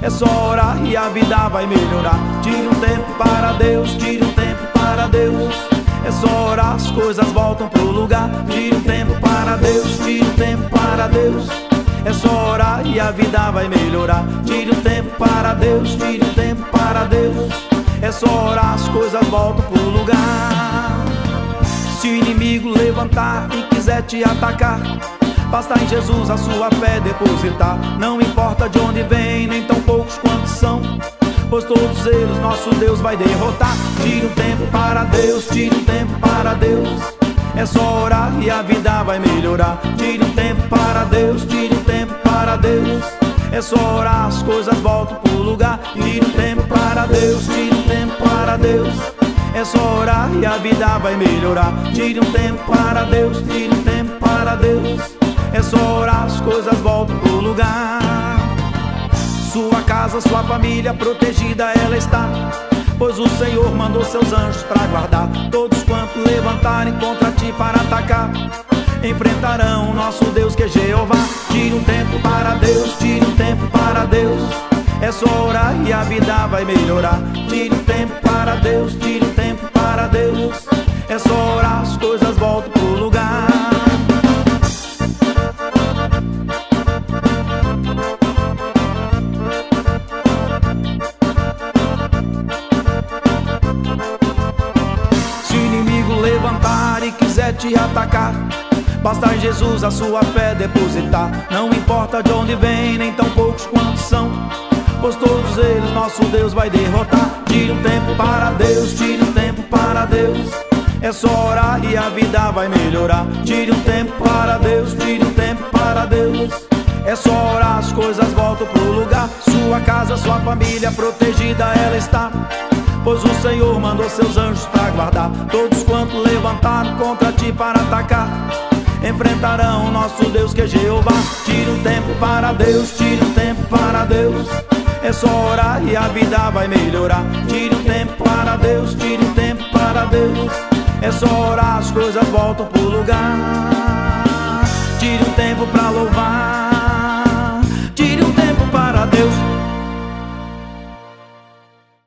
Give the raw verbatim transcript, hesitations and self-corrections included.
É só orar e a vida vai melhorar. Tire um tempo para Deus, tire um tempo para Deus. É só orar, as coisas voltam pro lugar. Tire um tempo para Deus, tire um tempo para Deus. É só orar e a vida vai melhorar. Tire um tempo para Deus, tire um tempo para Deus. É só orar, as coisas voltam pro lugar. Se o inimigo levantar e quiser te atacar, basta em Jesus a sua fé depositar. Não importa de onde vem, nem tão poucos quantos são, pois todos eles nosso Deus vai derrotar. Tire um tempo para Deus, tire um tempo para Deus. É só orar e a vida vai melhorar. Tire um tempo para Deus, tire um tempo para Deus. É só orar, as coisas voltam pro lugar. Tire um tempo para Deus, tire um tempo para Deus. É só orar e a vida vai melhorar. Tire um tempo para Deus, tire um tempo para Deus. É só orar, as coisas voltam pro lugar. Sua casa, sua família protegida ela está, pois o Senhor mandou seus anjos para guardar. Todos quantos levantarem contra ti para atacar, enfrentarão o nosso Deus que é Jeová. Tire um tempo para Deus, tire um tempo para Deus. É só orar e a vida vai melhorar. Tire um tempo para Deus, tire um tempo para Deus. É só orar, as coisas voltam pro lugar. Se o inimigo levantar e quiser te atacar, basta em Jesus a sua fé depositar. Não importa de onde vem, nem tão poucos quantos são, pois todos eles nosso Deus vai derrotar. Tire um tempo para Deus, tire um tempo para Deus. É só orar e a vida vai melhorar. Tire um tempo para Deus, tire um tempo para Deus. É só orar, as coisas voltam pro lugar. Sua casa, sua família protegida ela está, pois o Senhor mandou seus anjos para guardar. Todos quantos levantaram contra ti para atacar, enfrentarão o nosso Deus que é Jeová. Tire um tempo para Deus, tire um tempo para Deus. É só orar e a vida vai melhorar. Tire um tempo para Deus, tire um tempo para Deus. É só orar, as coisas voltam pro lugar. Tire um tempo para louvar, tire um tempo para Deus.